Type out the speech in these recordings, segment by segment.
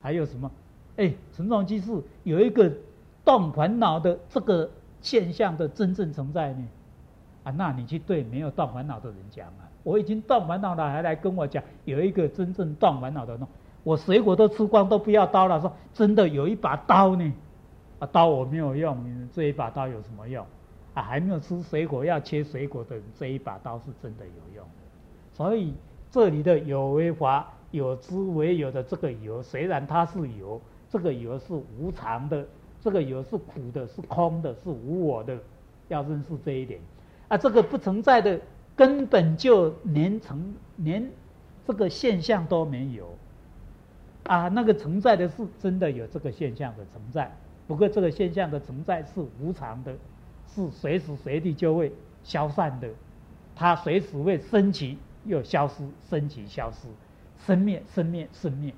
还有什么？存众居士有一个动烦恼的这个现象的真正存在呢？那你去对没有动烦恼的人讲啊，我已经动烦恼了，还来跟我讲有一个真正动烦恼的呢？我水果都吃光都不要刀了，说真的有一把刀呢，刀我没有用，这一把刀有什么用？还没有吃水果要切水果的人，这一把刀是真的有用的。所以这里的有为法，有之为有的这个有，虽然它是有，这个有是无常的，这个有是苦的，是空的，是无我的，要认识这一点。这个不存在的，根本就连这个现象都没有。那个存在的是真的有这个现象的存在，不过这个现象的存在是无常的，是随时随地就会消散的，它随时会升起又消失，升起消失，生灭生灭生灭。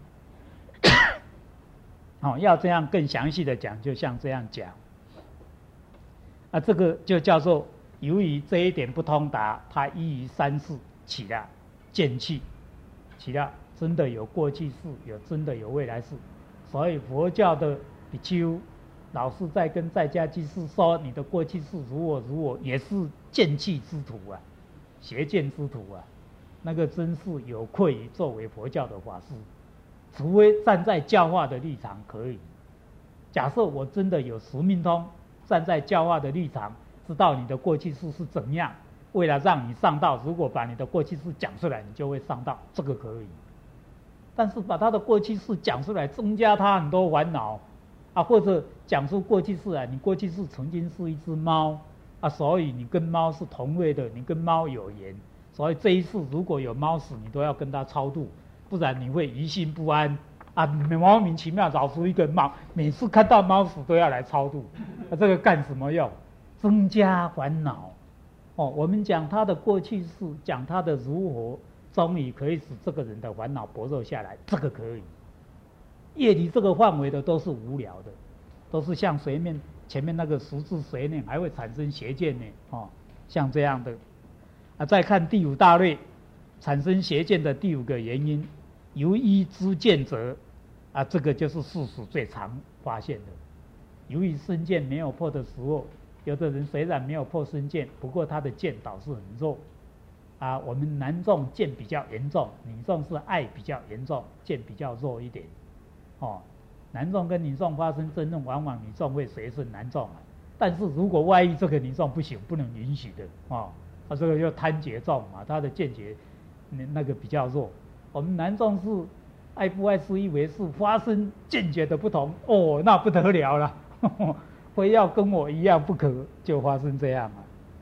要这样更详细的讲，就像这样讲。这个就叫做由于这一点不通达，它依于三世起了见气，起了真的有过去世，有真的有未来世。所以佛教的比丘老是在跟在家居士说，你的过去世如我如我，也是见气之徒啊，邪见之徒啊，那个真是有愧于作为佛教的法师。除非站在教化的立场可以。假设我真的有十命通，站在教化的立场，知道你的过去世是怎样，为了让你上道，如果把你的过去世讲出来，你就会上道，这个可以。但是把他的过去世讲出来，增加他很多烦恼或者讲出过去世你过去世曾经是一只猫所以你跟猫是同类的，你跟猫有缘，所以这一世如果有猫死，你都要跟他超度，不然你会疑心不安莫名其妙找出一个猫，每次看到猫死都要来超度，这个干什么用？增加烦恼我们讲他的过去世，讲他的如何，终于可以使这个人的烦恼薄弱下来，这个可以。业离这个范围的都是无聊的，都是像前面那个十字随念还会产生邪见呢像这样的再看第五大类，产生邪见的第五个原因，由于知见者这个就是世俗最常发现的。由于身见没有破的时候，有的人虽然没有破身见，不过他的见导是很弱我们男众见比较严重，女众是爱比较严重，见比较弱一点男众跟女众发生争论，往往女众会随顺男众但是如果万一这个女众不行，不能允许的这个就贪劫众他的见解那个比较弱。我们男众是爱不爱是一回事，发生见解的不同那不得了了非要跟我一样不可，就发生这样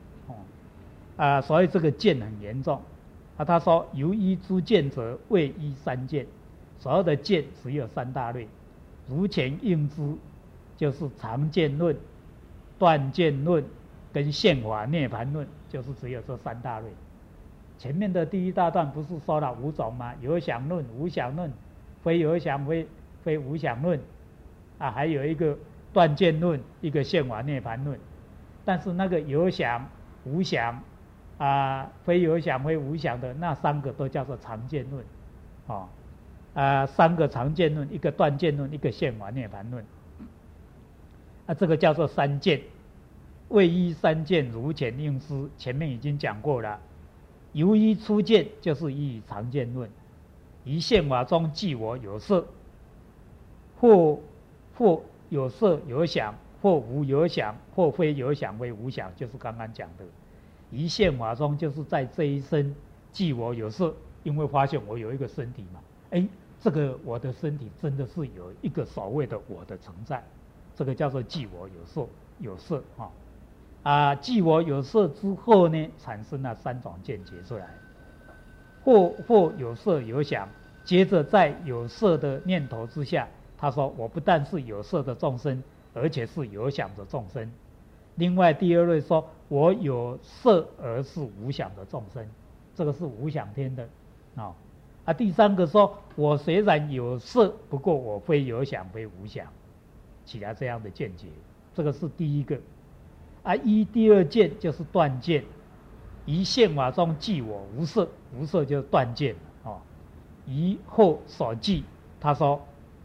所以这个见很严重他说由于诸见者谓依三见，所有的见只有三大类，如前应知，就是常见论、断见论跟现法涅盘论，就是只有这三大类。前面的第一大段不是说了五种吗？有想论、无想论、非有想非无想论还有一个断见论，一个现法涅盘论。但是那个有想、无想非有想非无想的那三个都叫做常见论三个常见论，一个断见论，一个现法涅盘论这个叫做三见。谓依三见如前应知，前面已经讲过了。由于初见就是依于常见论，于现法中即我有色，或有色有想，或无有想，或非有想非无想，就是刚刚讲的。于现法中就是在这一生即我有色，因为发现我有一个身体嘛，这个我的身体真的是有一个所谓的我的存在，这个叫做即我有色即我有色之后呢，产生了三种见解出来，或有色有想，接着在有色的念头之下，他说我不但是有色的众生，而且是有想的众生。另外第二类说我有色而是无想的众生，这个是无想天的第三个说我虽然有色，不过我非有想非无想，起来这样的见解，这个是第一个依第二见就是断见，于现法中即我无色，无色就是断见依后所记，他说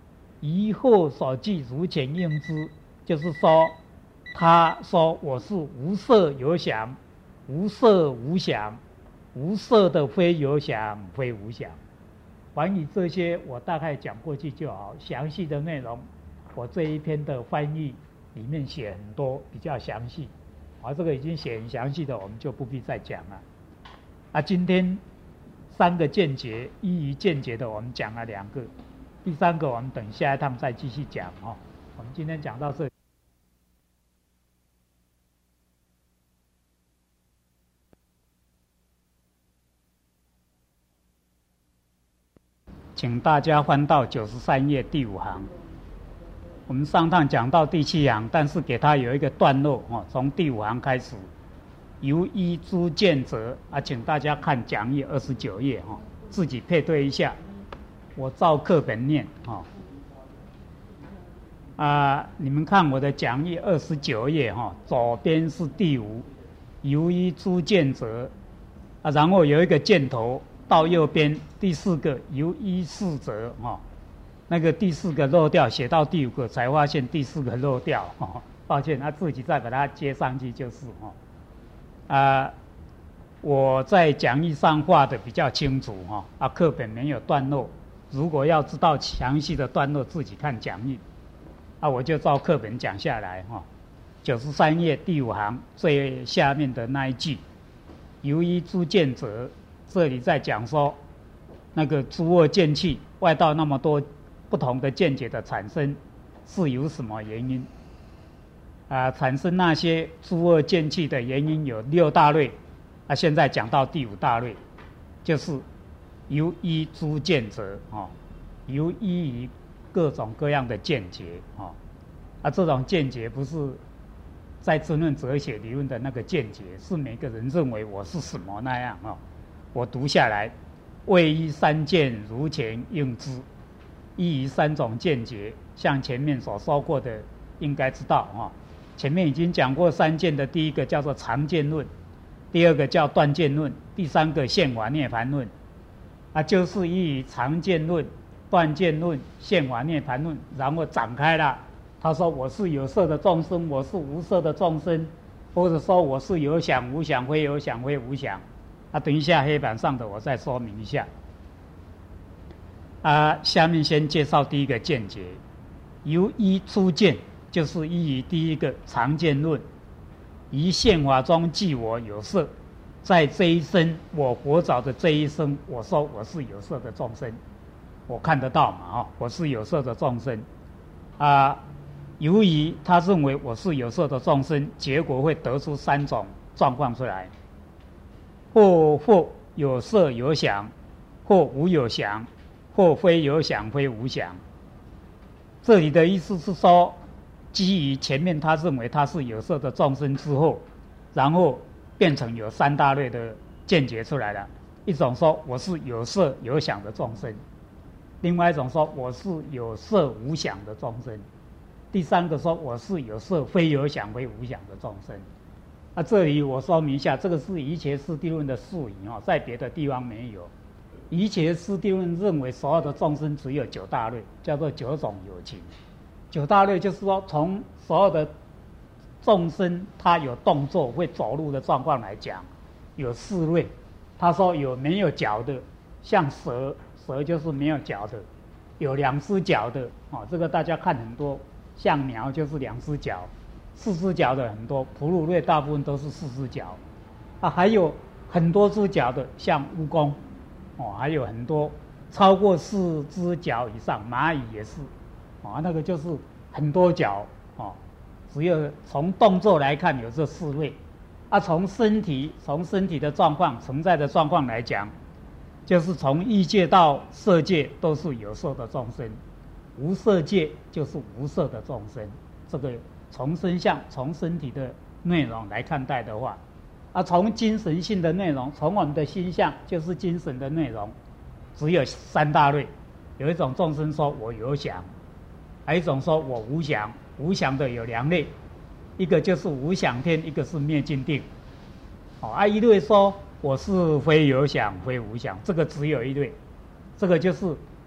疑惑所具如前应知，就是说，他说我是无色有想，无色无想，无色的非有想非无想。关于这些我大概讲过去就好，详细的内容我这一篇的翻译里面写很多，比较详细。这个已经写很详细的，我们就不必再讲了。今天3个见解，依于见解的我们讲了2个，第3个我们等下一趟再继续讲我们今天讲到这里。请大家翻到93页第5行。我们上趟讲到第7行，但是给它有一个段落从第5行开始，由依诸见者请大家看讲义29页自己配对一下，我照课本念你们看我的讲义29页左边是第5，由依诸见者然后有一个箭头到右边第4个由依事者那个第4个漏掉，写到第5个才发现第4个漏掉抱歉，自己再把它接上去就是我在讲义上画的比较清楚课本没有段落，如果要知道详细的段落自己看讲义我就照课本讲下来93页第5行最下面的那一句，由依诸见者，这里在讲说那个诸恶见气外道那么多不同的见解的产生是由什么原因产生那些诸恶见气的原因有6大类现在讲到第5大类，就是由依诸见者由依于各种各样的见解这种见解不是在争论哲学理论的那个见解，是每个人认为我是什么那样我读下来，谓依3见如前应知，依于3种见解，像前面所说过的应该知道前面已经讲过3见的，第一个叫做常见论，第2个叫断见论，第3个现法涅槃论就是依于常见论、断见论、现法涅槃论，然后展开了。他说我是有色的众生，我是无色的众生，或者说我是有想无想非有想非无想等一下黑板上的我再说明一下下面先介绍第一个见解，由依初见，就是依于第一个常见论，于现法中即我有色，在这一生我活着的这一生，我说我是有色的众生，我看得到嘛我是有色的众生由于他认为我是有色的众生，结果会得出3种状况出来，或有色有想，或无有想，或非有想非无想。这里的意思是说，基于前面他认为他是有色的众生之后，然后变成有3大类的见解出来了。一种说我是有色有想的众生，另外一种说我是有色无想的众生，第3个说我是有色非有想非无想的众生这里我说明一下，这个是瑜伽师地论的术语在别的地方没有。瑜伽师地论认为所有的众生只有9大类，叫做9种有情。9大类就是说，从所有的众生他有动作会走路的状况来讲，有4类。他说有没有脚的，像蛇就是没有脚的，有2只脚的这个大家看很多，像鸟就是2只脚，4只脚的很多，哺乳类大部分都是4只脚还有很多只脚的，像蜈蚣还有很多超过4只脚以上，蚂蚁也是那个就是很多脚只有从动作来看有这4类从身体的状况存在的状况来讲，就是从欲界到色界都是有色的众生，无色界就是无色的众生。这个从身相从身体的内容来看待的话从精神性的内容，从我们的心相就是精神的内容，只有3大类。有一种众生说我有想，还有一种说我无想。无想的有2类，一个就是无想天，一个是灭尽定一类说我是非有想非无想，这个只有一类，这个就是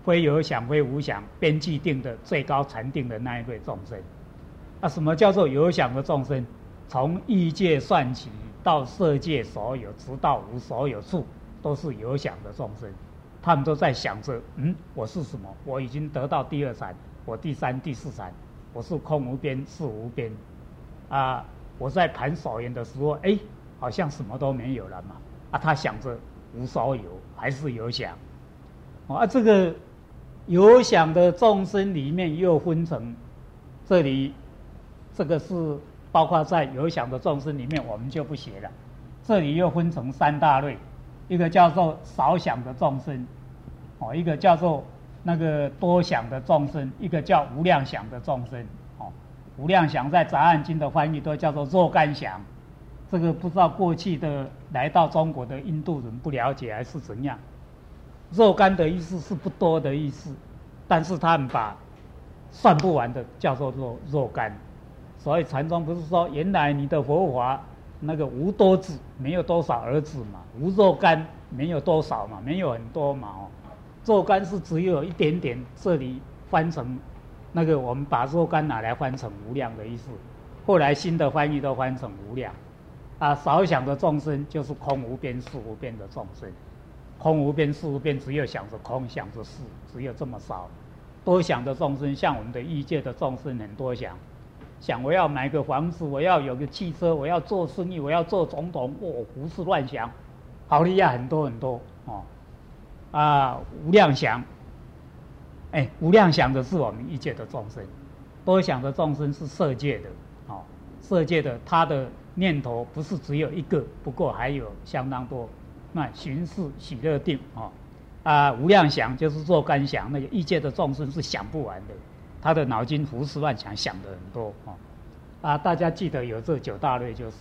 非有想非无想边际定的最高禅定的那一类众生。什么叫做有想的众生？从欲界算起到色界所有，直到无所有处，都是有想的众生。他们都在想着，我是什么？我已经得到第二禅，我第三、第四禅，我是空无边，是无边。我在盘所缘的时候，好像什么都没有了嘛。他想着无所有，还是有想。这个有想的众生里面又分成，这里这个是包括在有想的众生里面，我们就不写了。这里又分成三大类，一个叫做少想的众生，一个叫做那个多想的众生，一个叫无量想的众生。无量想在杂案经的翻译都叫做若干想，这个不知道过去的来到中国的印度人不了解还是怎样。若干的意思是不多的意思，但是他们把算不完的叫做若干。所以禅宗不是说原来你的佛法那个无多子，没有多少儿子嘛，无若干没有多少嘛，没有很多嘛。若干是只有一点点，这里翻成那个我们把若干拿来翻成无量的意思，后来新的翻译都翻成无量。少想的众生就是空无边事无边的众生，空无边事无边，只有想着空想着事，只有这么少。多想的众生像我们的欲界的众生很多想我要买个房子，我要有个汽车，我要做生意，我要做总统，胡思乱想，好厉害，很多很多。无量想，无量想的是我们欲界的众生，多想的众生是色界的。色界的他的念头不是只有一个，不过还有相当多。那寻事喜乐定无量想就是若干想，那个欲界的众生是想不完的，他的脑筋胡思乱想，想的很多。大家记得有这九大类就是，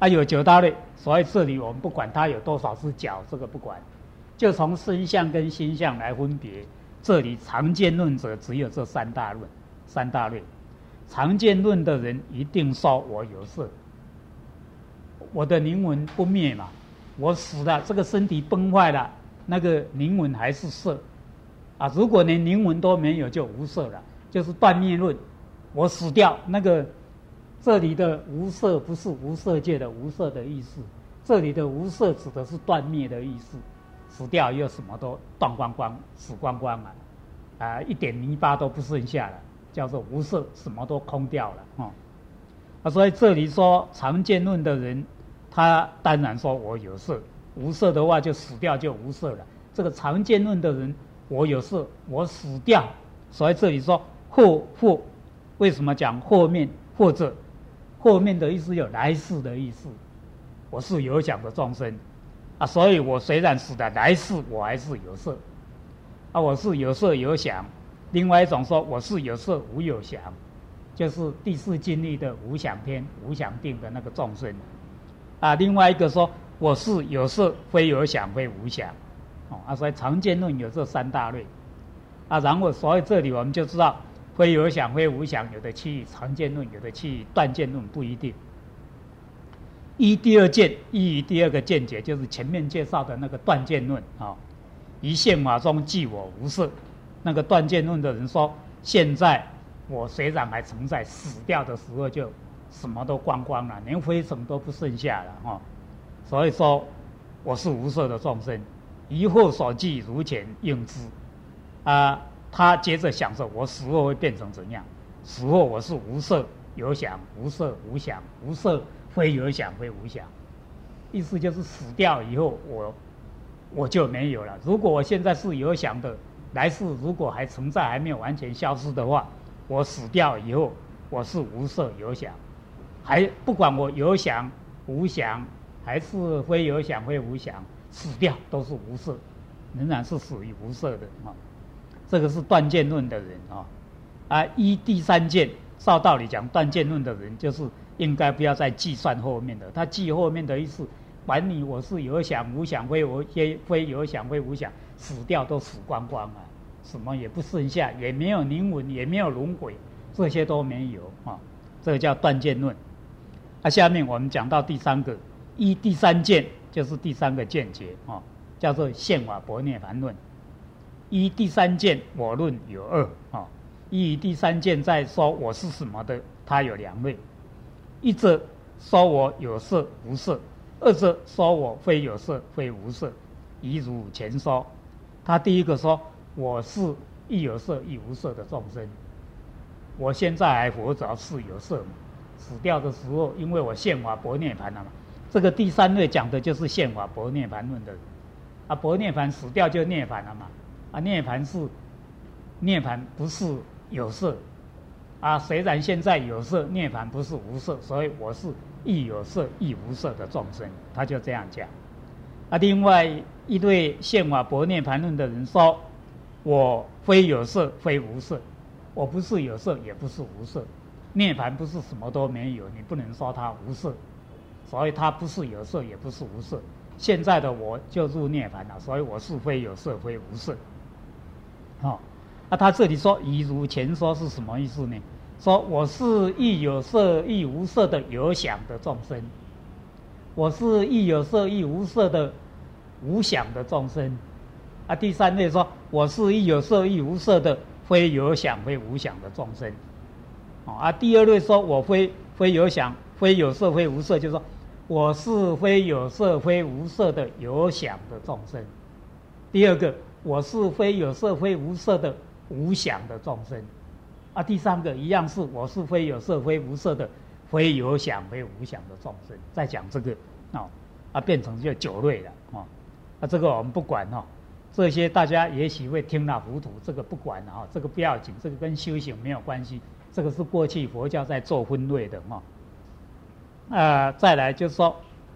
有九大类，所以这里我们不管他有多少只脚，这个不管，就从身相跟心相来分别。这里常见论者只有这三大类。常见论的人一定说我有色，我的灵魂不灭嘛，我死了，这个身体崩坏了，那个灵魂还是色。如果连灵魂都没有就无色了，就是断灭论。我死掉，那个这里的无色不是无色界的无色的意思，这里的无色指的是断灭的意思。死掉又什么都断光光，死光光了，一点泥巴都不剩下了，叫做无色，什么都空掉了。所以这里说常见论的人，他当然说我有色，无色的话就死掉就无色了。这个常见论的人，我有色，我死掉，所以这里说或为什么讲后面或者后面的意思有来世的意思，我是有想的众生所以我虽然死了，来世我还是有色我是有色有想。另外一种说我是有色无有想，就是第四经律的无想天无想定的那个众生另外一个说我是有色非有想非无想所以常见论有这三大类然后所以这里我们就知道非有想非无想，有的去常见论，有的去断见论，不一定。依第二见，依于第二个见解，就是前面介绍的那个断见论于现法中即我无色。那个断见论的人说，现在我虽然还存在，死掉的时候就什么都光光了，连灰尘都不剩下了所以说我是无色的众生，疑惑所记如前应知他接着想着我死后会变成怎样，死后我是无色有想，无色无想，无色非有想非无想，意思就是死掉以后我就没有了。如果我现在是有想的，来世如果还存在，还没有完全消失的话，我死掉以后我是无色有想，还不管我有想无想还是非有想非无想，死掉都是无色，仍然是属于无色的这个是断见论的人依第三见，照道理讲断见论的人就是应该不要再计算后面的，他记后面的意思，管你我是有想无想非有想非无想，死掉都死光光什么也不剩下，也没有灵魂，也没有轮回，这些都没有这个叫断见论下面我们讲到第三个，依第三见，就是第三个见解叫做现法薄涅槃论依第三件我论有二啊，依第三件在说我是什么的，它有两类，一则说我有色无色，二则说我非有色非无色，一如前说。他第一个说我是亦有色亦无色的众生，我现在还活着是有色嘛，死掉的时候因为我现法薄涅盘了嘛，这个第三类讲的就是现法薄涅盘论的人啊，薄涅盘死掉就涅盘了嘛，啊涅盘不是有色啊，虽然现在有色，涅盘不是无色，所以我是亦有色亦无色的众生，他就这样讲。啊，另外一对现法薄涅盘论的人说，我非有色非无色，我不是有色也不是无色，涅盘不是什么都没有，你不能说它无色，所以它不是有色也不是无色。现在的我就入涅盘了，所以我是非有色非无色。哦，啊，他这里说一如前说是什么意思呢？说我是亦有色亦无色的有想的众生，我是亦有色亦无色的无想的众生。啊，第三类说我是亦有色亦无色的非有想非无想的众生。啊，第二类说我非有想非有色非无色，就是说我是非有色非无色的有想的众生。第二个我是非有色非无色的无想的众生。啊，第三个一样是我是非有色非无色的非有想非无想的众生。再讲这个变成就九类了这个我们不管这些大家也许会听了糊涂，这个不管这个不要紧，这个跟修行没有关系，这个是过去佛教在做分类的再来就是说，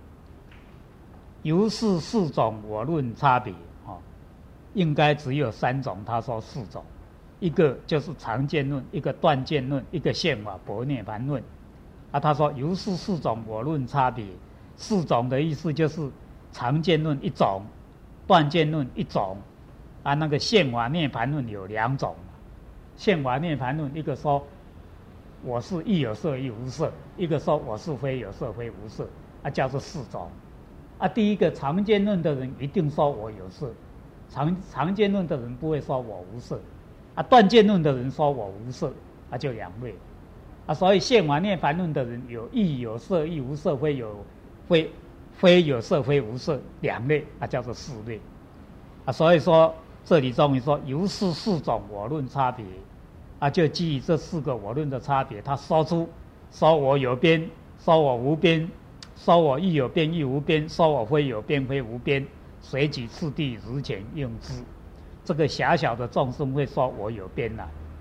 由是四种我论差别应该只有三种，他说四种，一个就是常见论，一个断见论，一个现法薄涅盘论。他说由是四种我论差别，四种的意思就是常见论一种，断见论一种，那个现法涅盘论有两种。现法涅盘论一个说我是亦有色亦无色，一个说我是非有色非无色，叫做四种。第一个常见论的人一定说我有色，常见论的人不会说我无色，断见论的人说我无色，就两类。所以现法涅盘论的人有亦有色亦无色非有色非无色两类，叫做四类。所以说这里终于说由是四种我论差别，就基于这四个我论的差别，他说出说我有边，说我无边，说我亦有边亦无边，说我非有边非无边，随举次第如前应之。这个狭小的众生会说我有边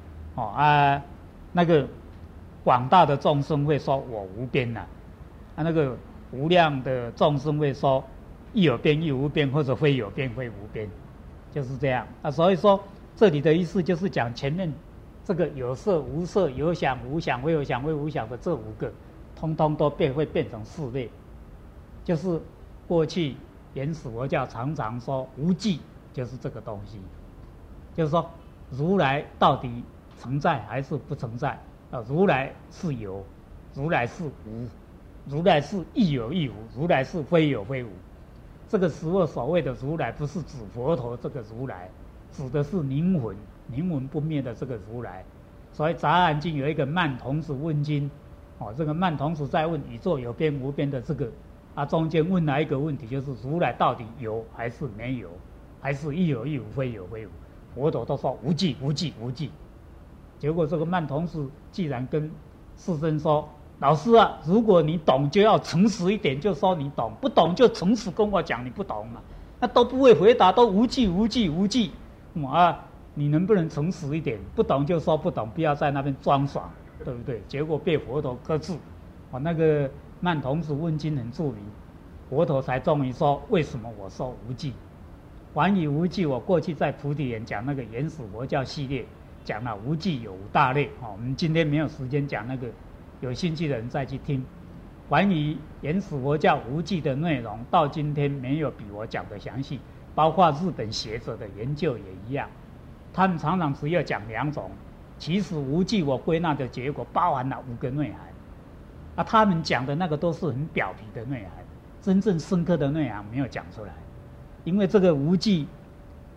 那个广大的众生会说我无边那个无量的众生会说亦有边亦无边，或者非有边非无边，就是这样所以说这里的意思就是讲前面这个有色无色有想无想非有想非无想的这五个通通都会变成四类。就是过去原始佛教常常说无记，就是这个东西，就是说如来到底存在还是不存在如来是有，如来是无，如来是亦有亦无，如来是非有非无。这个时候所谓的如来不是指佛陀这个如来，指的是灵魂不灭的这个如来。所以杂案经有一个曼童子问经这个曼童子在问宇宙有边无边的这个中间问了一个问题，就是如来到底有还是没有，还是亦有亦无非有非无。佛陀都说无记无记无记。结果这个曼童子既然跟世尊说，老师如果你懂就要诚实一点，就说你懂，不懂就诚实跟我讲你不懂那都不会回答，都无记无记无记你能不能诚实一点？不懂就说不懂，不要在那边装爽，对不对？结果被佛陀呵斥那个曼童子问经很著名，佛陀才终于说为什么我说无记。还以无记，我过去在菩提园讲那个原始佛教系列讲了无记有五大类我们今天没有时间讲那个，有兴趣的人再去听。关于原始佛教无记的内容到今天没有比我讲的详细，包括日本学者的研究也一样，他们常常只有讲两种，其实无记我归纳的结果包含了5个内涵他们讲的那个都是很表皮的内涵，真正深刻的内涵没有讲出来。因为这个无记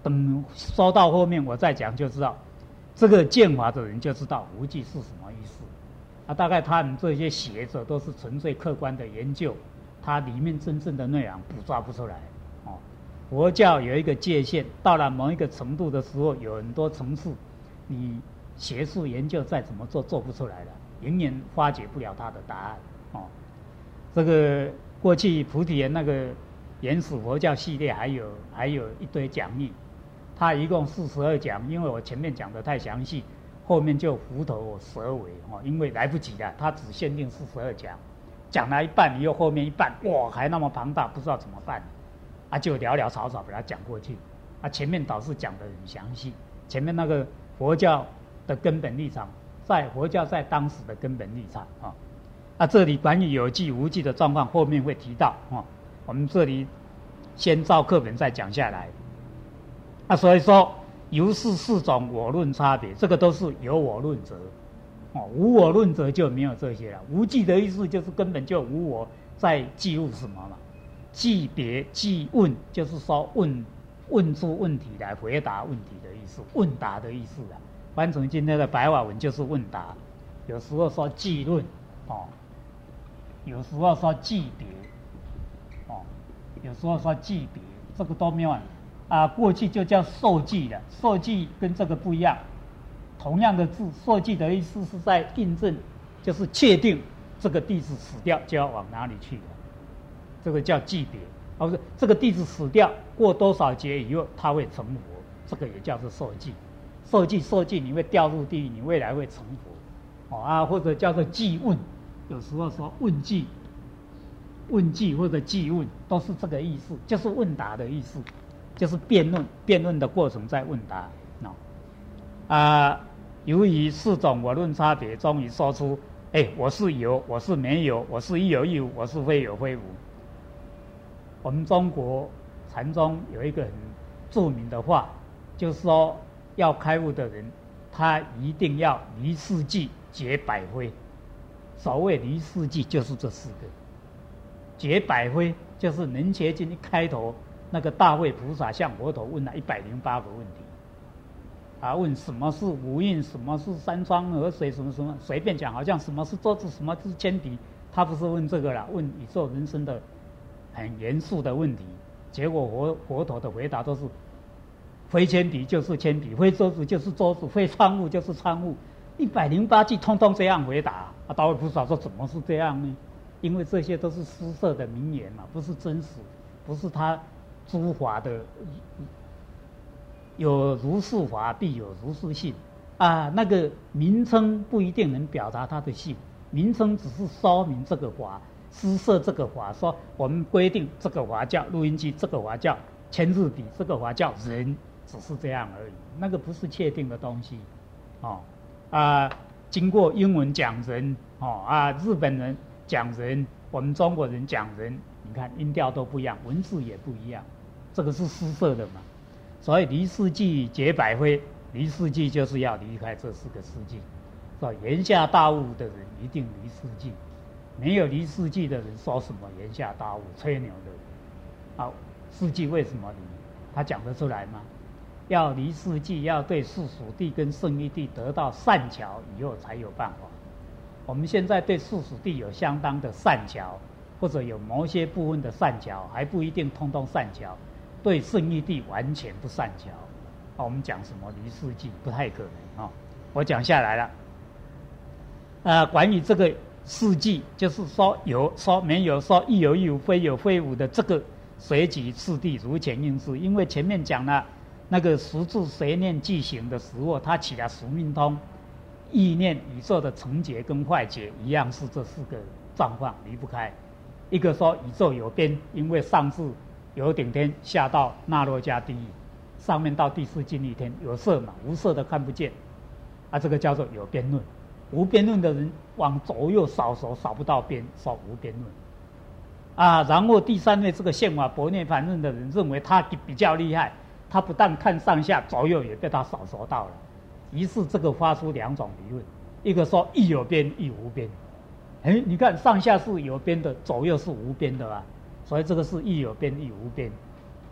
等说到后面我再讲就知道，这个见法的人就知道无记是什么意思。大概他们这些学者都是纯粹客观的研究，它里面真正的内容抓不出来。佛教有一个界限，到了某一个程度的时候，有很多层次，你学术研究再怎么做不出来了，永远发掘不了它的答案。这个过去菩提园那个原始佛教系列还有一堆讲义，它一共42讲，因为我前面讲的太详细，后面就虎头蛇尾，因为来不及了，它只限定42讲，讲了一半以后，后面一半哇还那么庞大，不知道怎么办。就潦潦草草把它讲过去，前面倒是讲得很详细。前面那个佛教的根本立场，佛教在当时的根本立场这里关于有记无记的状况，后面会提到我们这里先照课本再讲下来。所以说由是四种我论差别，这个都是有我论者无我论者就没有这些了。无记的意思就是根本就无我在记录什么嘛。记别记问，就是说问出问题来回答问题的意思，问答的意思啊。翻成今天的白话文就是问答。有时候说记论有时候说记别有时候说记别，这个都没有过去就叫受记了，受记跟这个不一样。同样的字，受记的意思是在印证，就是确定这个弟子死掉就要往哪里去了。这个叫记别，不是这个弟子死掉过多少劫以后他会成佛，这个也叫做受记。受记你会掉入地狱，你未来会成佛或者叫做记问，有时候说问记或者记问都是这个意思，就是问答的意思，就是辩论的过程在问答。由于四种我论差别，终于说出我是有，我是没有，我是亦有亦无，我是非有非无。我们中国禅宗有一个很著名的话，就是说要开悟的人，他一定要离世际绝百非。所谓离世际就是这4个，绝百非就是《能切经》一开头，那个大慧菩萨向佛陀问了108个问题，问什么是五蕴，什么是山川河水，什么什么，随便讲，好像什么是桌子，什么是铅笔，他不是问这个啦，问宇宙人生的很严肃的问题。结果佛陀的回答都是非铅笔就是铅笔，非桌子就是桌子，非窗户就是窗户，108句通通这样回答。大慧菩萨说怎么是这样呢？因为这些都是施设的名言嘛，不是真实，不是他诸法的。有如是法必有如是性那个名称不一定能表达它的性，名称只是说明这个法，施设这个法，说我们规定这个法叫录音机，这个法叫签字笔，这个法叫人，只是这样而已，那个不是确定的东西经过英文讲人日本人讲人，我们中国人讲人，你看音调都不一样，文字也不一样，这个是施设的嘛。所以离世际绝百非，离世际就是要离开这4个世际。说言下大悟的人一定离世际，没有离世际的人说什么言下大悟，吹牛的。世际为什么离？他讲得出来吗？要离世际，要对世俗谛跟圣义谛得到善巧以后才有办法。我们现在对世俗谛有相当的善巧，或者有某些部分的善巧，还不一定通通善巧。对圣义谛完全不善巧我们讲什么离世际不太可能我讲下来了关于这个世际，就是说有说没有，说亦有亦无，非有非无的这个随即次第如前应是。因为前面讲了那个十住随念具行的时候，他起了宿命通，意念宇宙的成劫跟坏劫一样，是这4个状况离不开。一个说宇宙有边，因为上至有顶天下到那洛迦地狱，上面到第4净律天有色嘛，无色的看不见这个叫做有边论。无边论的人往左右扫手扫不到边，说无边论然后第3类这个现法薄涅盘论的人认为他比较厉害，他不但看上下左右也被他扫索到了，于是这个发出2种理论，一个说亦有边亦无边，你看上下是有边的，左右是无边的所以这个是亦有边亦无边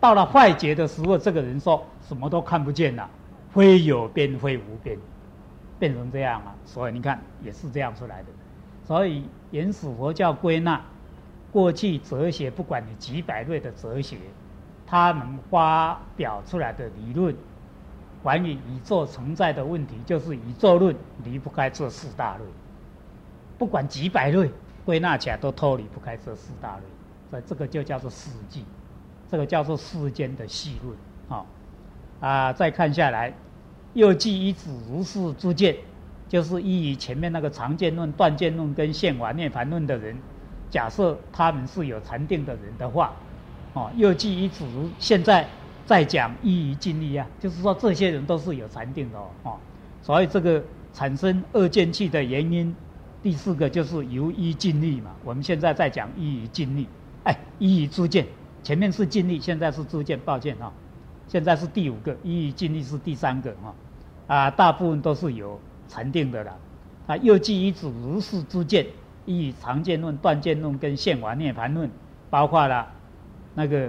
到了坏劫的时候，这个人说什么都看不见了，非有边非无边，变成这样了。所以你看也是这样出来的。所以原始佛教归纳过去哲学，不管你几百类的哲学，他们发表出来的理论，关于宇宙存在的问题，就是宇宙论离不开这四大类。不管几百类，归纳起来都脱离不开这四大类。所以这个就叫做世纪，这个叫做世间的细论。再看下来，又记一指如是诸见，就是依于前面那个常见论、断见论跟现法涅槃论的人，假设他们是有禅定的人的话，又记一指如现在在讲依于尽力啊，就是说这些人都是有禅定的所以这个产生二见气的原因，第四个就是由依尽力嘛。我们现在在讲依于尽力，依于诸见，前面是尽力，现在是诸见，抱歉现在是第五个，依于尽力是第三个大部分都是有禅定的了。又记一指如是诸见，依于常见论、断见论跟现法涅槃论，包括了那个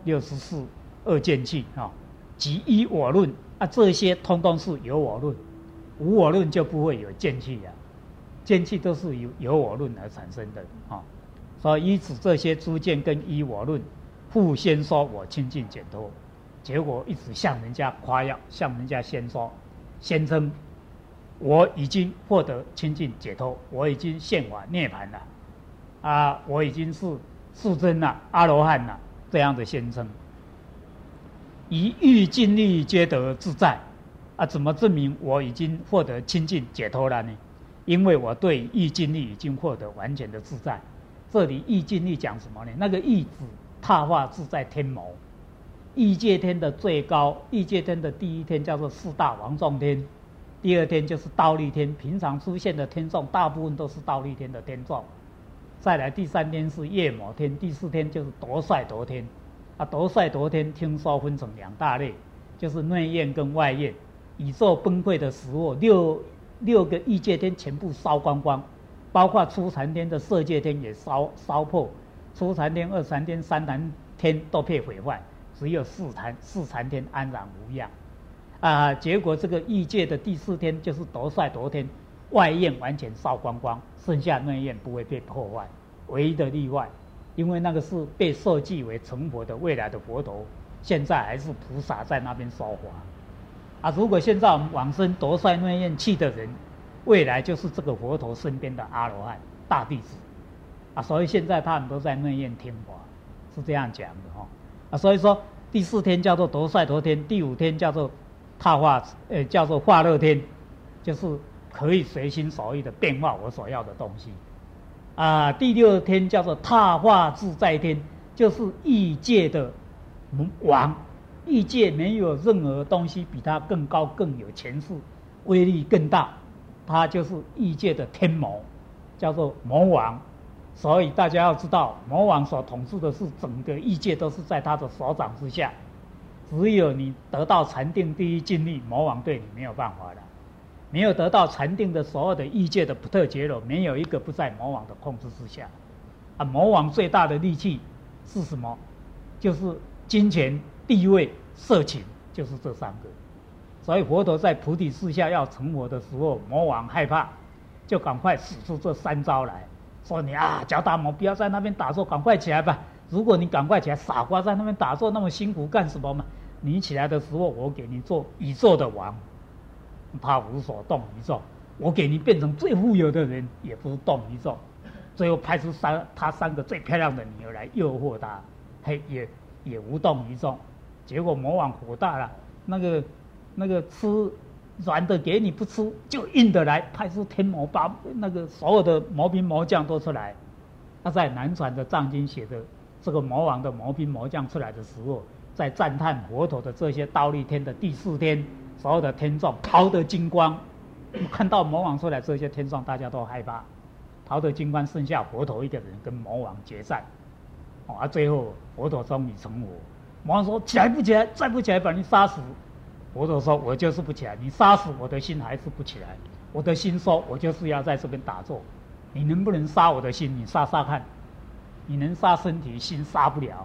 64二见气即依我论这些通通是有我论，无我论就不会有见气见气都是由我论而产生的所以依止这些诸见跟依我论，复先说我清净解脱，结果一直向人家夸耀，向人家宣称我已经获得清净解脱，我已经现法涅槃了我已经是世尊了，阿罗汉了，这样的宣称。一欲尽力皆得自在怎么证明我已经获得清净解脱了呢？因为我对欲尽力已经获得完全的自在。这里欲尽力讲什么呢？那个欲指他化自在天谋，欲界天的最高，欲界天的第一天叫做四大王众天，第二天就是忉利天，平常出现的天众大部分都是忉利天的天众。再来第三天是夜摩天，第四天就是夺帅夺天夺帅夺天听说分成两大类，就是内焰跟外焰。宇宙崩溃的时候，六个欲界天全部烧光光，包括初禅天的色界天也烧破，初禅天、二禅天、三禅天都被毁坏，只有四禅天安然无恙结果这个欲界的第四天就是夺帅夺天，外焰完全烧光光，剩下内焰不会被破坏，唯一的例外，因为那个是被设计为成佛的未来的佛陀，现在还是菩萨在那边烧法如果现在我们往生夺帅内焰气的人，未来就是这个佛陀身边的阿罗汉大弟子所以现在他们都在内焰听法，是这样讲的所以说第四天叫做夺帅夺天，第五天叫做叫做化乐天，就是可以随心所欲的变化我所要的东西第六天叫做他化自在天，就是欲界的王，欲界没有任何东西比它更高更有权势，威力更大，它就是欲界的天魔，叫做魔王。所以大家要知道，魔王所统治的是整个欲界都是在他的手掌之下，只有你得到禅定第一尽力，魔王对你没有办法了。没有得到禅定的所有的欲界的不特结罗，没有一个不在魔王的控制之下魔王最大的利器是什么？就是金钱、地位、色情，就是这三个。所以佛陀在菩提树下要成佛的时候，魔王害怕，就赶快使出这三招来，说你脚大魔不要在那边打坐，赶快起来吧。如果你赶快起来，傻瓜在那边打坐那么辛苦干什么嘛？你起来的时候，我给你做宇宙的王，他无所动于众。我给你变成最富有的人，也不动于众。最后派出他三个最漂亮的女儿来诱惑他，也无动于众。结果魔王火大了，那个吃软的给你不吃，就硬的来，派出天魔把那个所有的魔兵魔将都出来。他在南传的藏经写的这个魔王的魔兵魔将出来的时候，在赞叹佛陀的这些忉利天的第四天，所有的天众逃得精光。看到魔王出来，这些天众大家都害怕，逃得精光，剩下佛陀一个人跟魔王决战。最后佛陀终于成佛。魔王说：“起来不起来？再不起来把你杀死。”佛陀说：“我就是不起来，你杀死我的心还是不起来。我的心说，我就是要在这边打坐。你能不能杀我的心？你杀杀看。你能杀身体，心杀不了。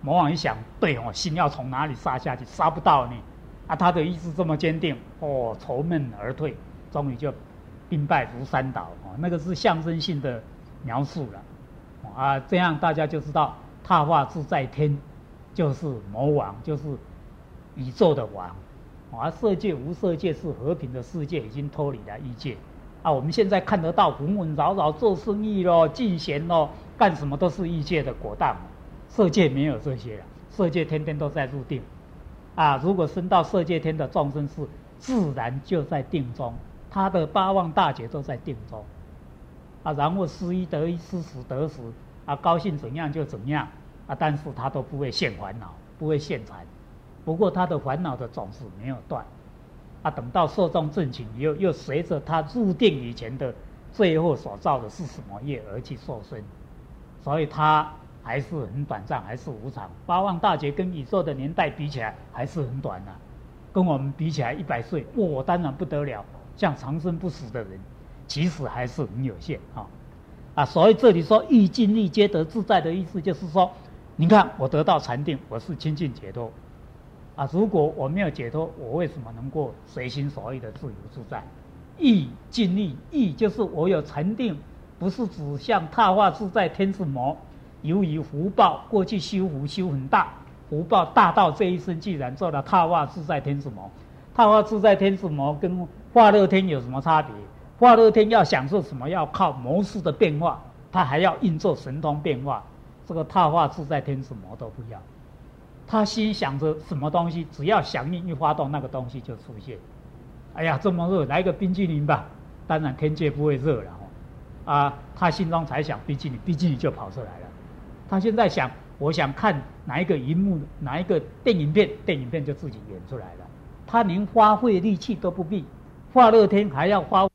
魔王一想，对哦，心要从哪里杀下去，杀不到呢？啊，他的意志这么坚定，哦，愁闷而退，终于就兵败如山倒。哦，那个是象征性的描述了。啊，这样大家就知道，他化自在天就是魔王，就是宇宙的王。啊，色界无色界是和平的世界，已经脱离了异界。啊，我们现在看得到混混扰扰做生意咯，进贤咯，干什么都是异界的果当。色界没有这些了，色界天天都在入定。啊，如果升到色界天的众生是自然就在定中，他的八望大觉都在定中。啊，然后失一得一，失时得时，啊，高兴怎样就怎样。啊，但是他都不会现烦恼，不会现禅。不过他的烦恼的种子没有断。啊，等到受众正情以后，又随着他入定以前的最后所造的是什么业而去受生，所以他还是很短暂，还是无常。八望大觉跟宇宙的年代比起来还是很短啊，跟我们比起来100岁，我当然不得了。像长生不死的人，其实还是很有限啊。所以这里说欲尽力皆得自在的意思，就是说，你看我得到禅定，我是清净解脱。啊，如果我没有解脱，我为什么能够随心所欲的自由自在？意尽力，意就是我有禅定，不是指向他化自在天是魔。由于福报过去修福修很大，福报大到这一生既然做了他化自在天是魔，他化自在天是魔跟化乐天有什么差别？化乐天要享受什么？要靠魔术的变化，他还要运作神通变化。这个他化自在天是魔都不要。他心想着什么东西，只要响应一发动，那个东西就出现。哎呀，这么热，来个冰淇淋吧！当然天界不会热了啊，他心中才想冰淇淋，冰淇淋就跑出来了。他现在想，我想看哪一个荧幕，哪一个电影片，电影片就自己演出来了。他连花费力气都不必，化乐天还要花